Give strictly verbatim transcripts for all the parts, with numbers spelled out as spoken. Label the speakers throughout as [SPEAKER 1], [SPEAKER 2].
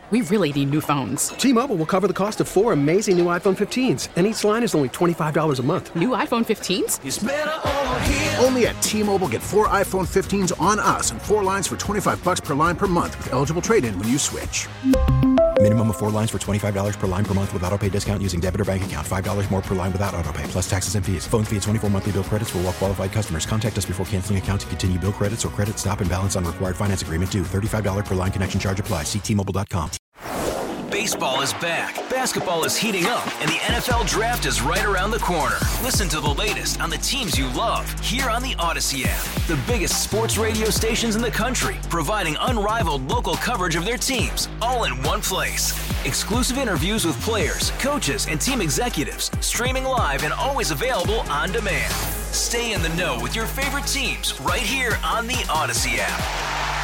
[SPEAKER 1] we really need new phones.
[SPEAKER 2] T-Mobile will cover the cost of four amazing new iPhone fifteens, and each line is only twenty-five dollars a month.
[SPEAKER 1] New iPhone fifteens?
[SPEAKER 3] It's better over here.
[SPEAKER 4] Only at T-Mobile, get four iPhone fifteens on us and four lines for twenty-five dollars per line per month with eligible trade-in when you switch.
[SPEAKER 5] Minimum of four lines for twenty-five dollars per line per month with autopay discount using debit or bank account. five dollars more per line without autopay, plus taxes and fees. Phone fee at twenty-four monthly bill credits for well-qualified customers. Contact us before canceling account to continue bill credits or credit stop and balance on required finance agreement due. thirty-five dollars per line connection charge applies. See T Mobile dot com.
[SPEAKER 6] Baseball is back, basketball is heating up, and the N F L Draft is right around the corner. Listen to the latest on the teams you love here on the Odyssey app. The biggest sports radio stations in the country, providing unrivaled local coverage of their teams, all in one place. Exclusive interviews with players, coaches, and team executives, streaming live and always available on demand. Stay in the know with your favorite teams right here on the Odyssey app.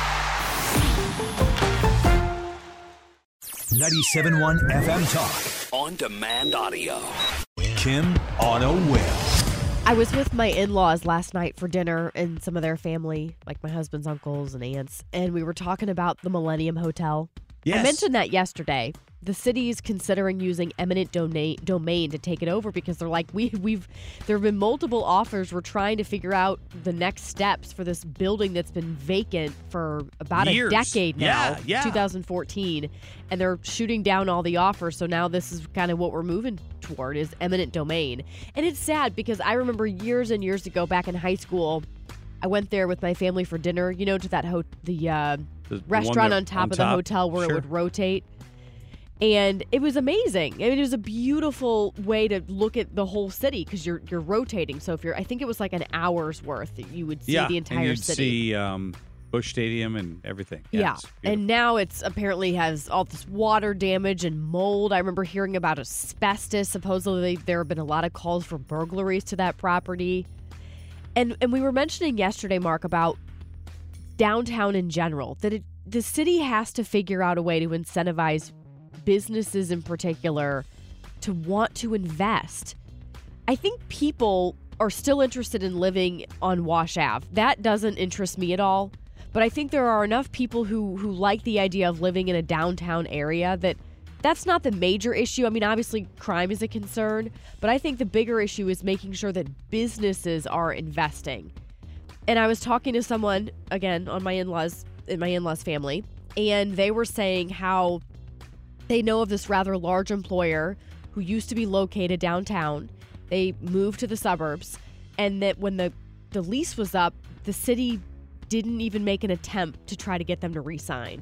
[SPEAKER 7] ninety-seven point one F M Talk.
[SPEAKER 6] On-demand audio.
[SPEAKER 7] Kim on a win.
[SPEAKER 8] I was with my in-laws last night for dinner and some of their family, like my husband's uncles and aunts, and we were talking about the Millennium Hotel.
[SPEAKER 9] Yes.
[SPEAKER 8] I mentioned that yesterday. The city is considering using eminent domain, domain to take it over because they're like, we, we've, there have been multiple offers. We're trying to figure out the next steps for this building that's been vacant for about
[SPEAKER 9] Years.
[SPEAKER 8] a decade now,
[SPEAKER 9] Yeah, yeah.
[SPEAKER 8] two thousand fourteen, and they're shooting down all the offers. So now this is kind of what we're moving toward is eminent domain. And it's sad because I remember years and years ago back in high school, I went there with my family for dinner, you know, to that ho- the, uh,
[SPEAKER 9] The- the
[SPEAKER 8] restaurant
[SPEAKER 9] one that-
[SPEAKER 8] on top
[SPEAKER 9] on
[SPEAKER 8] of the
[SPEAKER 9] top?
[SPEAKER 8] hotel where
[SPEAKER 9] Sure.
[SPEAKER 8] it would rotate. And it was amazing. I mean, it was a beautiful way to look at the whole city because you're you're rotating. So if you're, I think it was like an hour's worth that you would see
[SPEAKER 9] yeah,
[SPEAKER 8] the entire
[SPEAKER 9] and you'd
[SPEAKER 8] city.
[SPEAKER 9] see um, Busch Stadium and everything.
[SPEAKER 8] Yeah,
[SPEAKER 9] it's beautiful.
[SPEAKER 8] and now it's apparently has all this water damage and mold. I remember hearing about asbestos. Supposedly there have been a lot of calls for burglaries to that property. And and we were mentioning yesterday, Mark, about downtown in general, that it, the city has to figure out a way to incentivize businesses in particular to want to invest. I think people are still interested in living on Wash Ave. That doesn't interest me at all. But I think there are enough people who, who like the idea of living in a downtown area that that's not the major issue. I mean, obviously crime is a concern, but I think the bigger issue is making sure that businesses are investing. And I was talking to someone, again, on my in-laws, in my in-laws family, and they were saying how they know of this rather large employer who used to be located downtown. They moved to the suburbs, and that when the, the lease was up, the city didn't even make an attempt to try to get them to re-sign.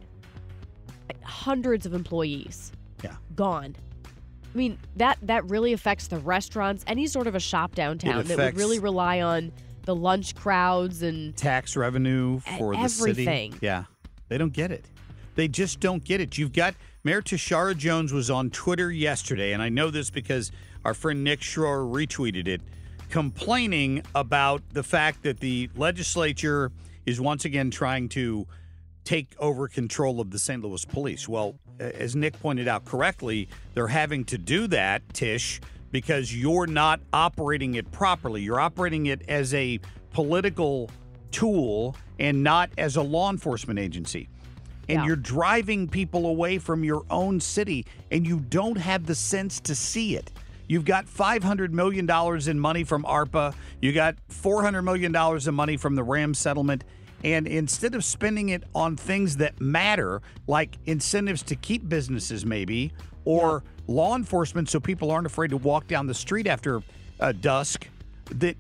[SPEAKER 8] Hundreds of employees
[SPEAKER 9] yeah.
[SPEAKER 8] gone. I mean, that, that really affects the restaurants, any sort of a shop downtown that would really rely on the lunch crowds and
[SPEAKER 9] tax revenue for the city.
[SPEAKER 8] everything.
[SPEAKER 9] Yeah, they don't get it. They just don't get it. You've got Mayor Tashara Jones was on Twitter yesterday, and I know this because our friend Nick Schroer retweeted it, complaining about the fact that the legislature is once again trying to take over control of the Saint Louis Police. Well, as Nick pointed out correctly, they're having to do that, Tish, because you're not operating it properly. You're operating it as a political tool and not as a law enforcement agency. And
[SPEAKER 8] Yeah.
[SPEAKER 9] you're driving people away from your own city, and you don't have the sense to see it. You've got five hundred million dollars in money from ARPA. You got four hundred million dollars in money from the Rams settlement. And instead of spending it on things that matter, like incentives to keep businesses maybe, or yeah. law enforcement so people aren't afraid to walk down the street after uh, dusk, that,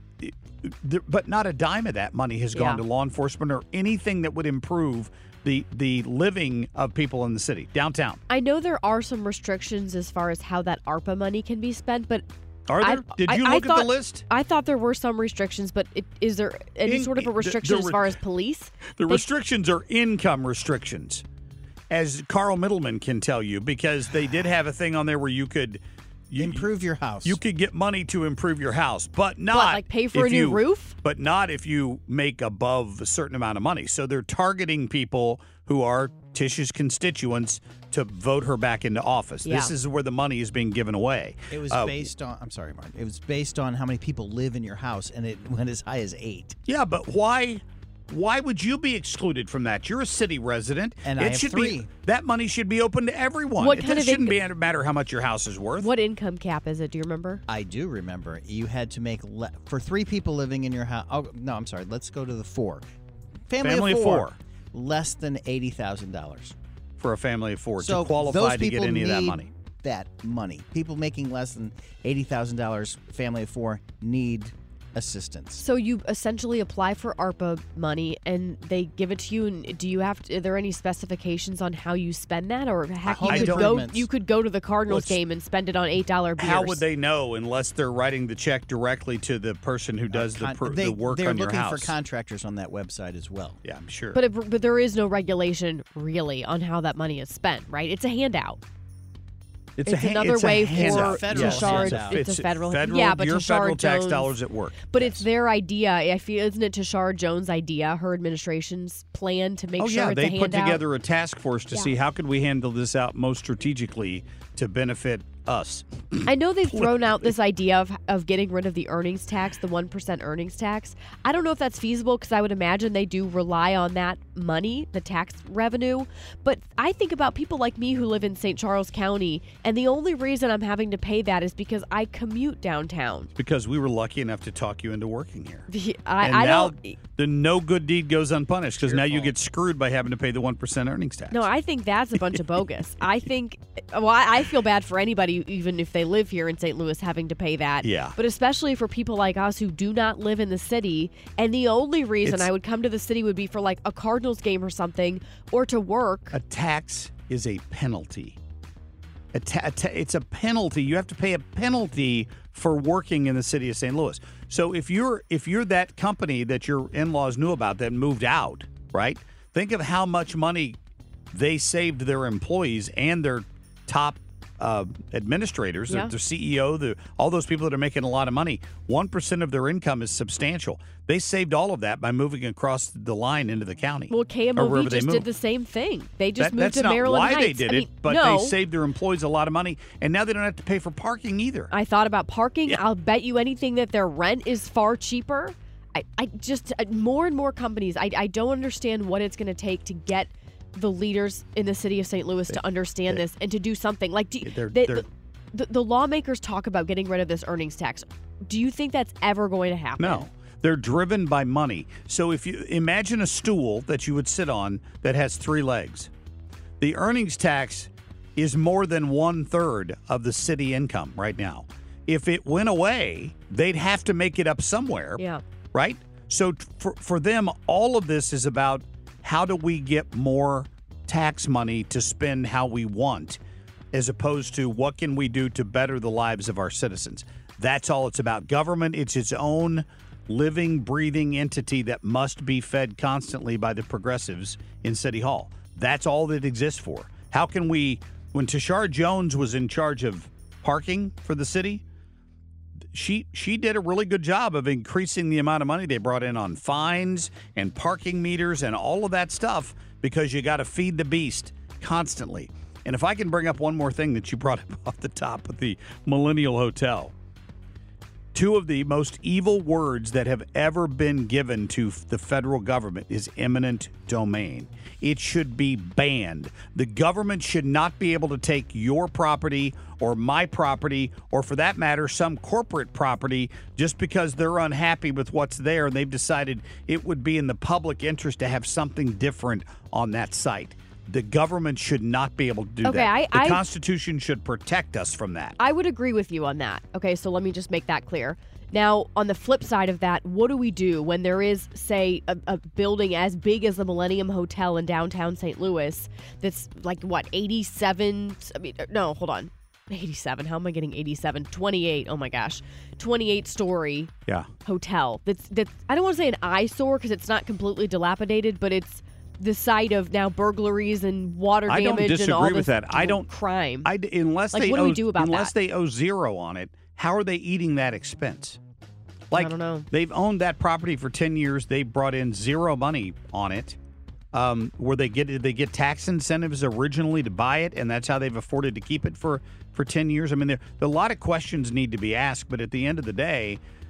[SPEAKER 9] but not a dime of that money has gone
[SPEAKER 8] yeah.
[SPEAKER 9] to law enforcement or anything that would improve the the living of people in the city, downtown.
[SPEAKER 8] I know there are some restrictions as far as how that ARPA money can be spent, but
[SPEAKER 9] Are there?
[SPEAKER 8] I,
[SPEAKER 9] Did you
[SPEAKER 8] I,
[SPEAKER 9] look
[SPEAKER 8] I thought,
[SPEAKER 9] at the list?
[SPEAKER 8] I thought there were some restrictions, but it, is there any
[SPEAKER 9] In-
[SPEAKER 8] sort of a
[SPEAKER 9] the-
[SPEAKER 8] restriction
[SPEAKER 9] the
[SPEAKER 8] as
[SPEAKER 9] re-
[SPEAKER 8] far as police?
[SPEAKER 9] The
[SPEAKER 8] They-
[SPEAKER 9] restrictions are income restrictions, as Carl Middleman can tell you, because they did have a thing on there where you could you,
[SPEAKER 10] improve your house.
[SPEAKER 9] You could get money to improve your house, but not
[SPEAKER 8] What, like pay for
[SPEAKER 9] if
[SPEAKER 8] a new
[SPEAKER 9] you-
[SPEAKER 8] roof?
[SPEAKER 9] But not if you make above a certain amount of money. So they're targeting people who are Tish's constituents to vote her back into office.
[SPEAKER 8] Yeah.
[SPEAKER 9] This is where the money is being given away.
[SPEAKER 10] It was
[SPEAKER 9] Uh,
[SPEAKER 10] based on, I'm sorry, Mark. It was based on how many people live in your house, and it went as high as eight.
[SPEAKER 9] Yeah, but why Why would you be excluded from that? You're a city resident.
[SPEAKER 3] And
[SPEAKER 9] it
[SPEAKER 3] I have
[SPEAKER 9] should
[SPEAKER 3] three.
[SPEAKER 9] Be, that money should be open to everyone.
[SPEAKER 8] What
[SPEAKER 9] it
[SPEAKER 8] kind of
[SPEAKER 9] shouldn't
[SPEAKER 8] inc-
[SPEAKER 9] be matter how much your house is worth.
[SPEAKER 8] What income cap is it? Do you remember?
[SPEAKER 3] I do remember. You had to make, le- for three people living in your house. Oh, no, I'm sorry. Let's go to the four. Family,
[SPEAKER 9] Family
[SPEAKER 3] of
[SPEAKER 9] of
[SPEAKER 3] four.
[SPEAKER 9] four.
[SPEAKER 3] Less than eighty thousand dollars.
[SPEAKER 9] For a family of four
[SPEAKER 3] So
[SPEAKER 9] to qualify
[SPEAKER 3] those
[SPEAKER 9] to get
[SPEAKER 3] people
[SPEAKER 9] any of that
[SPEAKER 3] need
[SPEAKER 9] money.
[SPEAKER 3] That money. People making less than eighty thousand dollars, family of four, need assistance.
[SPEAKER 8] So you essentially apply for ARPA money and they give it to you. And do you have to, are there any specifications on how you spend that, or heck, you
[SPEAKER 3] Home
[SPEAKER 8] could go
[SPEAKER 3] improvements.
[SPEAKER 8] you could go to the Cardinals
[SPEAKER 9] What's-
[SPEAKER 8] game and spend it on eight dollar beers?
[SPEAKER 9] How would they know unless they're writing the check directly to the person who does the,
[SPEAKER 3] Con-
[SPEAKER 9] pr-
[SPEAKER 3] they,
[SPEAKER 9] the work
[SPEAKER 3] they're
[SPEAKER 9] on your
[SPEAKER 3] looking
[SPEAKER 9] house?
[SPEAKER 3] for contractors on that website as well.
[SPEAKER 9] Yeah, I'm sure.
[SPEAKER 8] But it, but there is no regulation really on how that money is spent, right? It's a handout.
[SPEAKER 9] It's,
[SPEAKER 8] It's
[SPEAKER 9] a, ha-
[SPEAKER 8] another
[SPEAKER 9] it's a
[SPEAKER 8] way
[SPEAKER 9] handout.
[SPEAKER 8] for
[SPEAKER 3] Federal
[SPEAKER 8] to charge.
[SPEAKER 3] handout.
[SPEAKER 8] It's, a federal.
[SPEAKER 9] federal
[SPEAKER 8] yeah, but
[SPEAKER 9] your
[SPEAKER 8] Tashara
[SPEAKER 9] federal tax
[SPEAKER 8] Jones,
[SPEAKER 9] dollars at work.
[SPEAKER 8] But it's their idea. I feel, isn't it Tashara Jones' idea, her administration's plan to make
[SPEAKER 9] oh
[SPEAKER 8] sure
[SPEAKER 9] yeah,
[SPEAKER 8] it's
[SPEAKER 9] they
[SPEAKER 8] a
[SPEAKER 9] put
[SPEAKER 8] handout?
[SPEAKER 9] together a task force to
[SPEAKER 8] Yeah.
[SPEAKER 9] see how could we handle this out most strategically to benefit us.
[SPEAKER 8] I know they've thrown out this idea of of getting rid of the earnings tax, the one percent earnings tax. I don't know if that's feasible because I would imagine they do rely on that money, the tax revenue. But I think about people like me who live in Saint Charles County, and the only reason I'm having to pay that is because I commute downtown.
[SPEAKER 9] Because we were lucky enough to talk you into working here.
[SPEAKER 8] The- I,
[SPEAKER 9] and
[SPEAKER 8] I
[SPEAKER 9] now
[SPEAKER 8] don't.
[SPEAKER 9] the no good deed goes unpunished because
[SPEAKER 3] your
[SPEAKER 9] now you
[SPEAKER 3] fault.
[SPEAKER 9] get screwed by having to pay the one percent earnings tax.
[SPEAKER 8] No, I think that's a bunch of bogus. I think, well, I, I feel bad for anybody, even if they live here in Saint Louis, having to pay that.
[SPEAKER 9] Yeah.
[SPEAKER 8] But especially for people like us who do not live in the city, and the only reason
[SPEAKER 9] It's-
[SPEAKER 8] I would come to the city would be for like a Cardinals game or something, or to work.
[SPEAKER 9] A tax is a penalty. A ta- a ta- it's a penalty. You have to pay a penalty for working in the city of Saint Louis. So if you're if you're that company that your in-laws knew about that moved out, right? Think of how much money they saved their employees and their top uh, administrators,
[SPEAKER 8] Yeah.
[SPEAKER 9] their, their C E O, the, all those people that are making a lot of money. one percent of their income is substantial. They saved all of that by moving across the line into the county.
[SPEAKER 8] Well, K M
[SPEAKER 9] or
[SPEAKER 8] O V
[SPEAKER 9] wherever they
[SPEAKER 8] just
[SPEAKER 9] moved.
[SPEAKER 8] did the same thing. They just
[SPEAKER 9] That-
[SPEAKER 8] moved
[SPEAKER 9] that's
[SPEAKER 8] to
[SPEAKER 9] not
[SPEAKER 8] Maryland
[SPEAKER 9] why
[SPEAKER 8] Heights.
[SPEAKER 9] they did
[SPEAKER 8] I
[SPEAKER 9] it,
[SPEAKER 8] mean,
[SPEAKER 9] but
[SPEAKER 8] no,
[SPEAKER 9] they saved their employees a lot of money, and now they don't have to pay for parking either.
[SPEAKER 8] I thought about parking.
[SPEAKER 9] Yeah.
[SPEAKER 8] I'll bet you anything that their rent is far cheaper. I, I just, uh, more and more companies, I, I don't understand what it's going to take to get the leaders in the city of Saint Louis to understand
[SPEAKER 9] they-
[SPEAKER 8] this and to do something. Like, do,
[SPEAKER 9] They're-
[SPEAKER 8] they-
[SPEAKER 9] they're-
[SPEAKER 8] the, the lawmakers talk about getting rid of this earnings tax. Do you think that's ever going to happen?
[SPEAKER 9] No, they're driven by money. So if you imagine a stool that you would sit on that has three legs, the earnings tax is more than one third of the city income right now. If it went away, they'd have to make it up somewhere.
[SPEAKER 8] Yeah.
[SPEAKER 9] Right? So t- for, for them, all of this is about how do we get more tax money to spend how we want, as opposed to what can we do to better the lives of our citizens. That's all it's about. Government, it's its own living, breathing entity that must be fed constantly by the progressives in City Hall. That's all that exists for. How can we, when Tashara Jones was in charge of parking for the city, she she did a really good job of increasing the amount of money they brought in on fines and parking meters and all of that stuff, because you got to feed the beast constantly. And if I can bring up one more thing that you brought up off the top with the Millennial Hotel. Two of the most evil words that have ever been given to the federal government is eminent domain. It should be banned. The government should not be able to take your property or my property, or for that matter, some corporate property, just because they're unhappy with what's there and they've decided it would be in the public interest to have something different on that site. The government should not be able to do
[SPEAKER 8] Okay,
[SPEAKER 9] that.
[SPEAKER 8] I-
[SPEAKER 9] the
[SPEAKER 8] I-
[SPEAKER 9] Constitution should protect us from that.
[SPEAKER 8] I would agree with you on that. Okay, so let me just make that clear. Now, on the flip side of that, what do we do when there is, say, a, a building as big as the Millennium Hotel in downtown Saint Louis that's like, what, eighty-seven? I mean, no, hold on. eighty-seven. How am I getting eighty-seven? twenty-eight. Oh my gosh. twenty-eight story
[SPEAKER 9] Yeah.
[SPEAKER 8] hotel. That's, that's I don't want to say an eyesore because it's not completely dilapidated, but it's the site of now burglaries and water
[SPEAKER 9] I don't
[SPEAKER 8] damage and all
[SPEAKER 9] disagree with
[SPEAKER 8] this
[SPEAKER 9] that. I don't
[SPEAKER 8] crime.
[SPEAKER 9] I unless
[SPEAKER 8] Like,
[SPEAKER 9] they
[SPEAKER 8] what do
[SPEAKER 9] owe,
[SPEAKER 8] we do about
[SPEAKER 9] unless
[SPEAKER 8] that?
[SPEAKER 9] they owe zero on it. How are they eating that expense? Like,
[SPEAKER 8] I don't know.
[SPEAKER 9] They've owned that property for ten years. They brought in zero money on it. Um, where they get did they get tax incentives originally to buy it, and that's how they've afforded to keep it for for ten years. I mean, there, there a lot of questions need to be asked, but at the end of the day,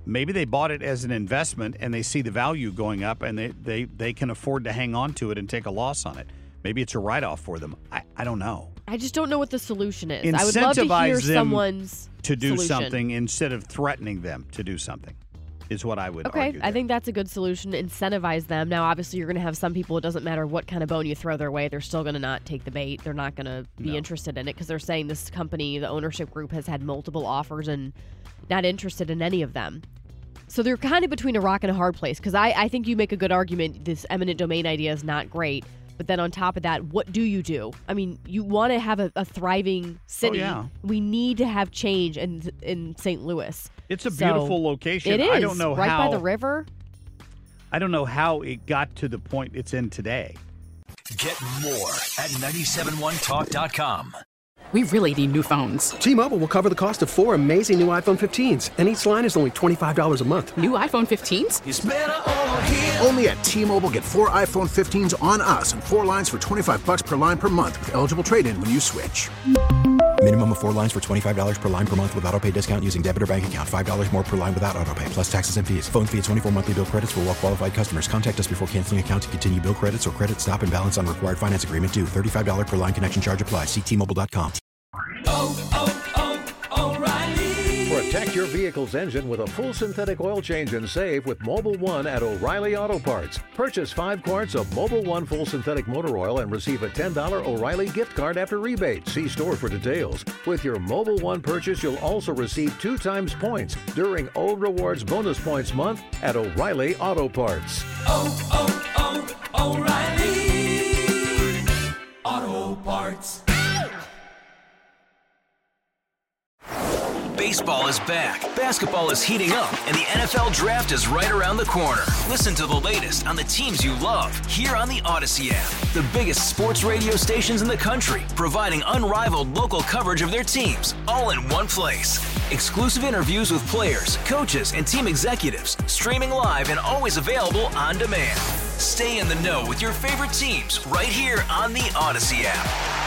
[SPEAKER 9] maybe they bought it as an investment and they see the value going up and they, they, they can afford to hang on to it and take a loss on it. Maybe it's a write-off for them. I, I don't know.
[SPEAKER 8] I just don't know what the solution is.
[SPEAKER 9] Incentivize
[SPEAKER 8] I would love to hear
[SPEAKER 9] them
[SPEAKER 8] someone's
[SPEAKER 9] to do
[SPEAKER 8] solution.
[SPEAKER 9] something instead of threatening them to do something is what I would
[SPEAKER 8] okay,
[SPEAKER 9] argue.
[SPEAKER 8] I think that's a good solution. Incentivize them. Now, obviously, you're going to have some people, it doesn't matter what kind of bone you throw their way, they're still going to not take the bait. They're not going to be
[SPEAKER 9] No.
[SPEAKER 8] interested in it because they're saying this company, the ownership group, has had multiple offers and not interested in any of them. So they're kind of between a rock and a hard place because I, I think you make a good argument. This eminent domain idea is not great. But then on top of that, what do you do? I mean, you want to have a, a thriving city.
[SPEAKER 9] Oh, yeah.
[SPEAKER 8] We need to have change in in Saint Louis.
[SPEAKER 9] It's a
[SPEAKER 8] So,
[SPEAKER 9] beautiful location.
[SPEAKER 8] It is.
[SPEAKER 9] I don't know
[SPEAKER 8] right
[SPEAKER 9] how
[SPEAKER 8] by the river.
[SPEAKER 9] I don't know how it got to the point it's in today.
[SPEAKER 6] Get more at nine seven one talk dot com.
[SPEAKER 1] We really need new phones.
[SPEAKER 2] T-Mobile will cover the cost of four amazing new iPhone fifteens, and each line is only twenty-five dollars a month.
[SPEAKER 1] New iPhone fifteens?
[SPEAKER 6] It's better over here.
[SPEAKER 4] Only at T-Mobile, get four iPhone fifteens on us and four lines for twenty-five bucks per line per month with eligible trade-in when you switch.
[SPEAKER 5] Minimum of four lines for twenty-five dollars per line per month with auto pay discount using debit or bank account. five dollars more per line without auto pay, plus taxes and fees. Phone fee at twenty-four monthly bill credits for well-qualified customers. Contact us before canceling account to continue bill credits or credit stop and balance on required finance agreement due. thirty-five dollars per line connection charge applies. See T Mobile dot com.
[SPEAKER 10] Oh, oh, oh, O'Reilly. Protect your vehicle's engine with a full synthetic oil change and save with Mobile One at O'Reilly Auto Parts. Purchase five quarts of Mobile One full synthetic motor oil and receive a ten dollars O'Reilly gift card after rebate. See store for details. With your Mobile One purchase, you'll also receive two times points during O Rewards Bonus Points Month at O'Reilly Auto Parts.
[SPEAKER 11] Oh, oh, oh, O'Reilly Auto Parts.
[SPEAKER 6] Baseball is back, basketball is heating up, and the N F L Draft is right around the corner. Listen to the latest on the teams you love here on the Odyssey app. The biggest sports radio stations in the country, providing unrivaled local coverage of their teams, all in one place. Exclusive interviews with players, coaches, and team executives, streaming live and always available on demand. Stay in the know with your favorite teams right here on the Odyssey app.